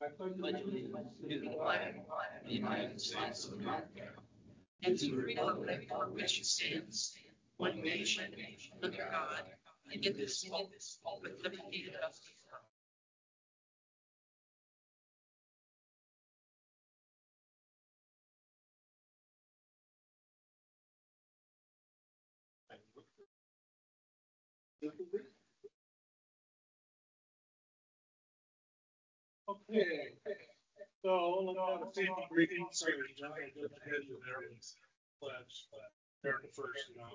pledge allegiance to the flag of the United States of America and to the republic for which it stands, one nation, under God, indivisible, with liberty and justice for all. Okay, so let's have a safety briefing. Sorry, John, I jumped ahead of everything's pledge, but they're the first, you know.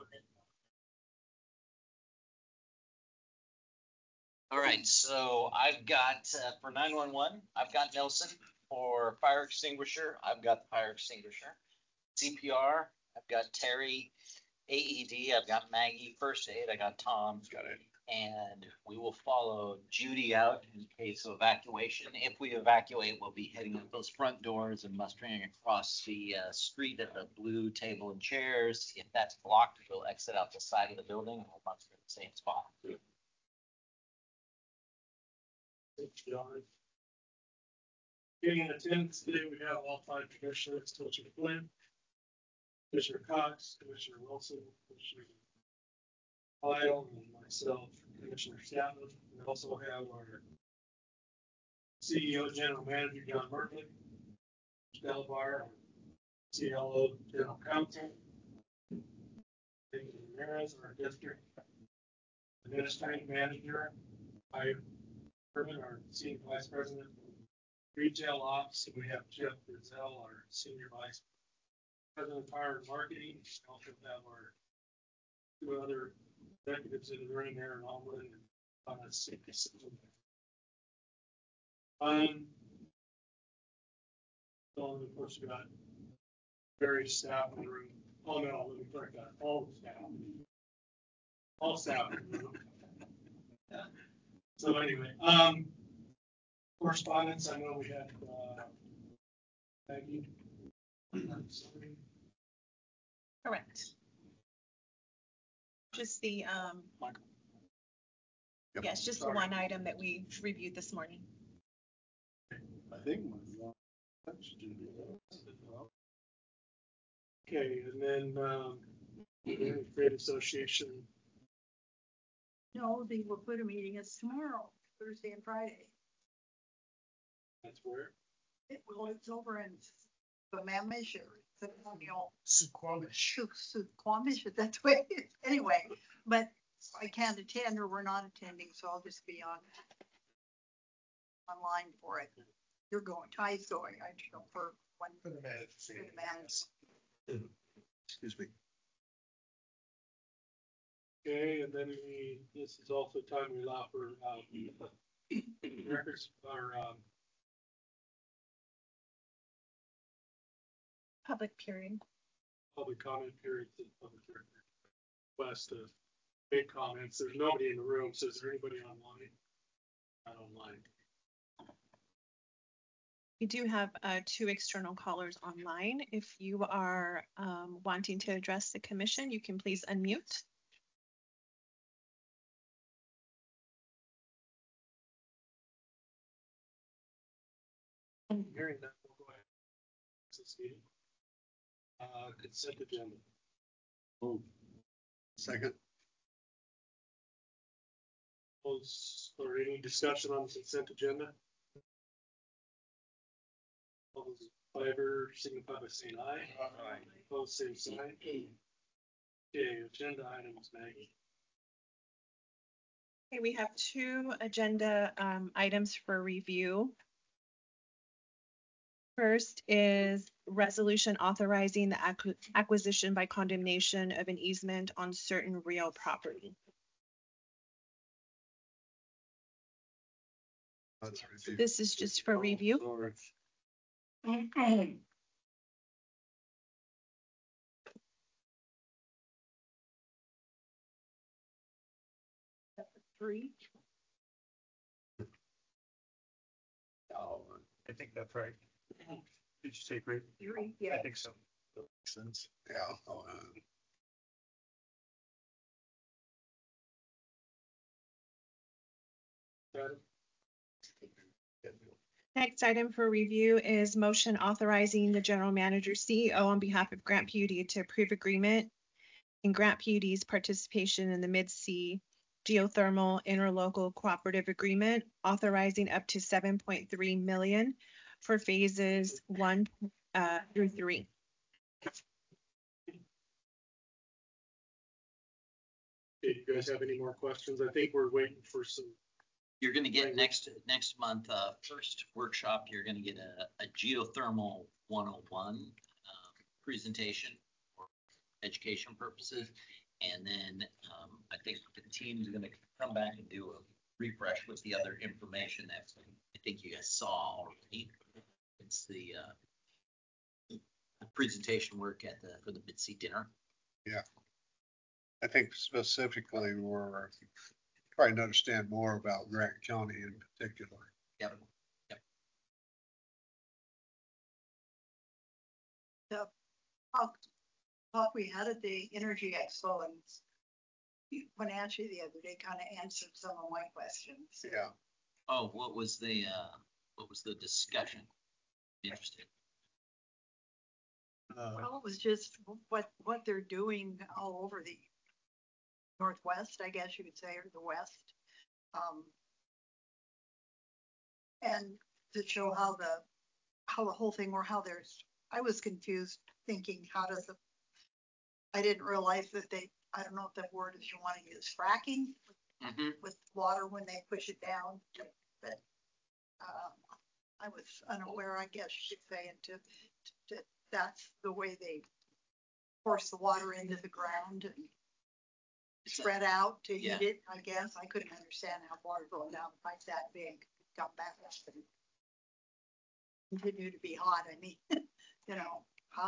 All right, so I've got for 911, I've got Nelson. For fire extinguisher, I've got the fire extinguisher. CPR, I've got Terry. AED, I've got Maggie. First aid, I got Tom. Got it. And we will follow Judy out in case of evacuation. If we evacuate, we'll be heading up those front doors and mustering across the street at the blue table and chairs. If that's blocked, we'll exit out the side of the building and we'll muster in the same spot. Thanks, John. Getting in attendance today, we have all five commissioners: Commissioner Flynn, Commissioner Cox, Commissioner Wilson, Commissioner Lyle, and myself, Commissioner Stanton. We also have our CEO, General Manager John Merkley, Delbar, CLO, General Counsel, David Ramirez, our district administrative manager, Herman, our senior vice president, retail ops. We have Jeff Brazell, our senior vice president of fire and marketing. We also have our two other executives in the room, Aaron Allwood and safety system. So of course we got various staff in the room. Oh no, let me correct that. All the staff. All staff in the room. Yeah. So anyway, correspondence. I know we had Maggie. Correct. Just the yes, just the one item that we reviewed this morning. I think okay, and then trade association. No, the Waputa meeting is tomorrow, Thursday and Friday. That's where? It's over in Sammamish or Suquamish. Suquamish, that's way. Anyway, but I can't attend or we're not attending, so I'll just be online for it. You're going, Ty's going, I just know for one. For the manager. Excuse me. Okay, and then this is also time we allow for records or Public period. Public comment periods and public record request to make comments. There's nobody in the room, so is there anybody online? Not online. We do have two external callers online. If you are wanting to address the commission, you can please unmute. Hearing that, we'll go ahead. Consent agenda. Move. Second. Or any discussion on the consent agenda? All those in favor signify by saying aye. Aye. Opposed, same sign. Okay, agenda items, Maggie. Okay, we have two agenda items for review. First is resolution authorizing the acquisition by condemnation of an easement on certain real property. This is just for review. Three. Oh, I think that's right. Did you say three? Three, yeah. I think so. that makes sense. Yeah. Oh, Next item for review is motion authorizing the general manager CEO on behalf of Grant PUD to approve agreement in Grant PUD's participation in the Mid-Sea Geothermal Interlocal Cooperative Agreement, authorizing up to 7.3 million for phases 1 through 3. Okay, you guys have any more questions? I think we're waiting for some. You're gonna get next month, first workshop, you're gonna get a geothermal 101 presentation for education purposes. And then I think the team's gonna come back and do a refresh with the other information that I think you guys saw already. It's the presentation work for the Mid-Sea dinner. Yeah. I think specifically we're trying to understand more about Grant County in particular. Yep. The talk we had at the Energy Expo, and Wenatchee the other day kind of answered some of my questions. Yeah. Oh, what was the discussion? Interesting. Well, it was just what they're doing all over the Northwest, I guess you could say, or the West. And to show how the whole thing, or how I was confused thinking, I didn't realize that I don't know if that word is you want to use, fracking with water when they push it down, but I was unaware, I guess you could say, and that's the way they force the water into the ground and spread out to heat it, I guess. I couldn't understand how water going down the pipe that big got back up and continue to be hot. I mean, you know, how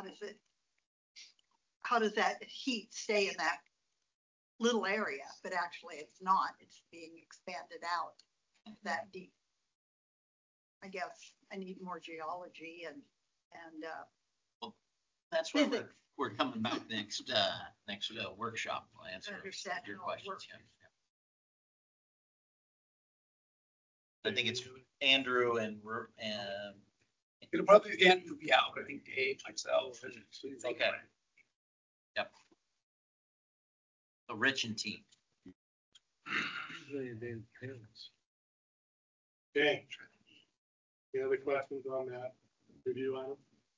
does that heat stay in that little area? But actually it's not, it's being expanded out that deep. I guess I need more geology and well, that's why we're coming back next workshop. We'll answer your questions. Yeah. I think it's Andrew and it'll probably be Andrew be out. I think Dave, myself. Okay. Yep. The Rich and team. Okay. Any other questions on that review item?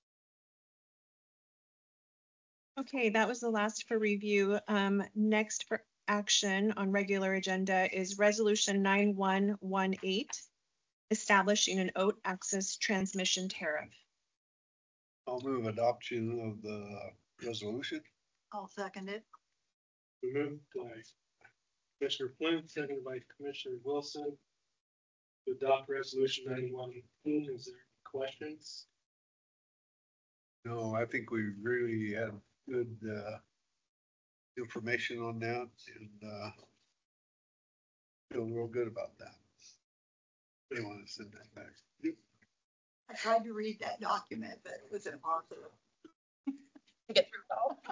Okay, that was the last for review. Next for action on regular agenda is Resolution 9118, establishing an OAT access transmission tariff. I'll move adoption of the resolution. I'll second it. Moved by Commissioner Flynn, seconded by Commissioner Wilson, to adopt resolution 9118. Is there any questions? No, I think we really had good information on that, and feel real good about that. They want to send that back. I tried to read that document, but it was impossible to get through it all.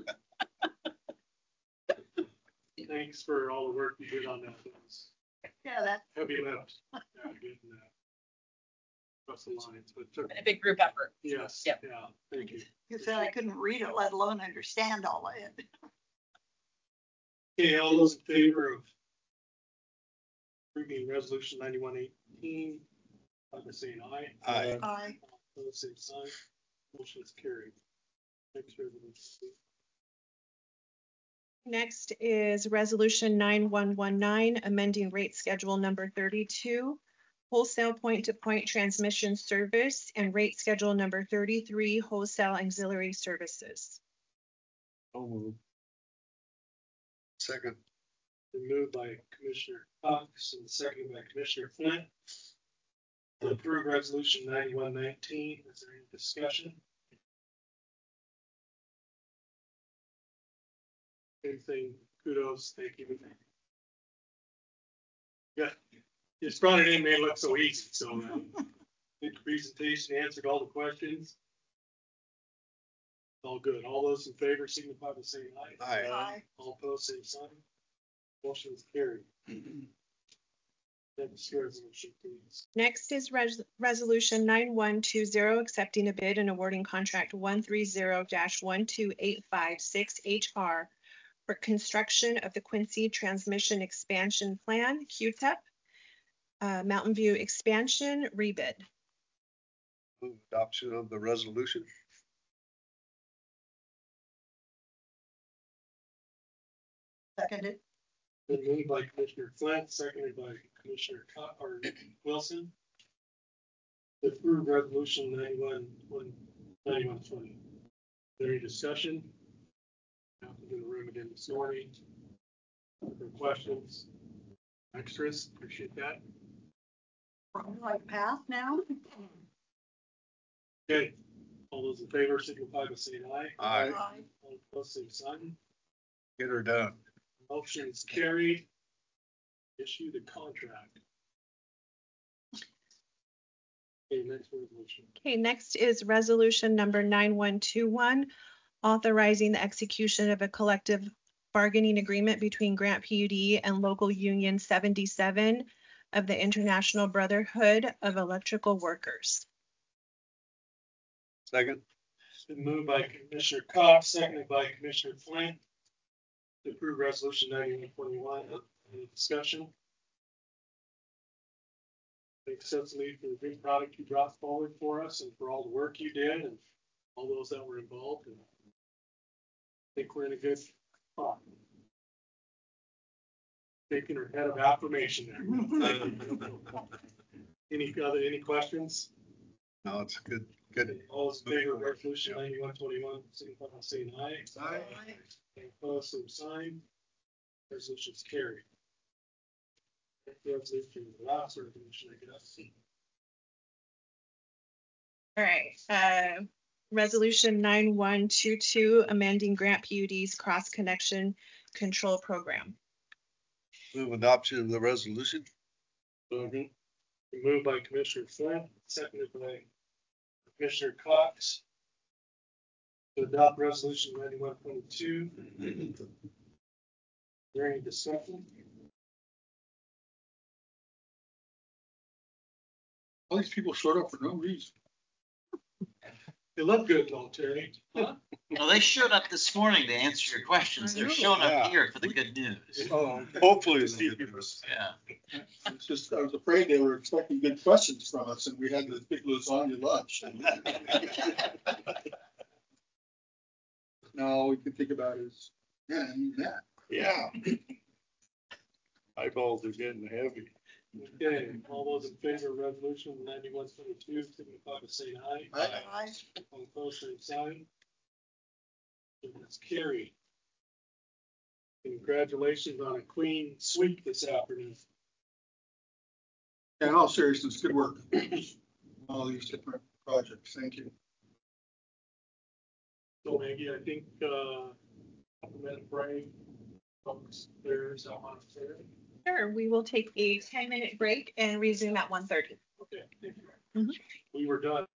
Thanks for all the work you did on that. Yeah, that's heavy lift. Yeah, getting that across the lines, but took a big group effort. Yes. Yep. Yeah. Thank you. You said I couldn't read it, let alone understand all of it. Okay, all those in favor of approving resolution 9118, by saying aye. Aye. Aye. Opposed, same sign. Motion is carried. Next resolution. Next is Resolution 9119, amending rate schedule number 32, wholesale point-to-point transmission service, and rate schedule number 33, wholesale auxiliary services. I'll move. Second. Moved by Commissioner Cox and seconded by Commissioner Flint to approve resolution 9119. Is there any discussion? Anything? Kudos. Thank you. Yeah, just brought it in, made it look so easy. So good presentation, answered all the questions. All good. All those in favor signify by saying aye. Aye. Aye. All opposed, same sign. Motion is carried. Next resolution, please. Next is Resolution 9120, accepting a bid and awarding contract 130-12856HR for construction of the Quincy Transmission Expansion Plan, QTEP, Mountain View Expansion rebid. Move adoption of the resolution. Seconded. Been moved by Commissioner Flint, seconded by Commissioner Wilson. To approve resolution 9120. Any discussion? Out in the room again this morning. Other questions? Extras? Appreciate that. Like path now? Okay. All those in favor signify by saying aye. Aye. All opposed, same sign. Get her done. Motion is carried. Issue the contract. Okay, next resolution. Okay, next is Resolution number 9121, authorizing the execution of a collective bargaining agreement between Grant PUD and Local Union 77 of the International Brotherhood of Electrical Workers. Second. It's been moved by Commissioner Cox, seconded by Commissioner Flint. To approve resolution 9121. Any discussion? Makes sense to me for the big product you brought forward for us and for all the work you did and all those that were involved. And I think we're in a good spot. Taking her head of affirmation there. Any questions? No, it's good. Good. All those in favor of resolution 9121, signify by saying aye. Aye. Any opposed, same sign. Resolution's carried. Resolution, the last resolution, I guess. All right, Resolution 9122, amending Grant PUD's cross connection control program. Move adoption of the resolution. Moved by Commissioner Flint, seconded by Commissioner Cox. To adopt resolution 9122. Is there any discussion? All these people showed up for no reason. They look good though, Terry. Huh? Well, they showed up this morning to answer your questions. They're showing up Yeah. here for the good news. Oh, Hopefully it's Steve, Yeah. it's just, I was afraid they were expecting good questions from us and we had this big lasagna lunch. No, we can think about is, yeah, I mean that. Yeah. Eyeballs are getting heavy. Okay, all those in favor of resolution 9122, signify by saying aye. Aye. All opposed, same sign. It's carried. Congratulations on a clean sweep this afternoon. Yeah, in all seriousness, good work. All these different projects, thank you. So Maggie, I think, minute break, folks, there's on there. Sure, we will take a 10-minute break and resume at 1:30. Okay, thank you. We were done.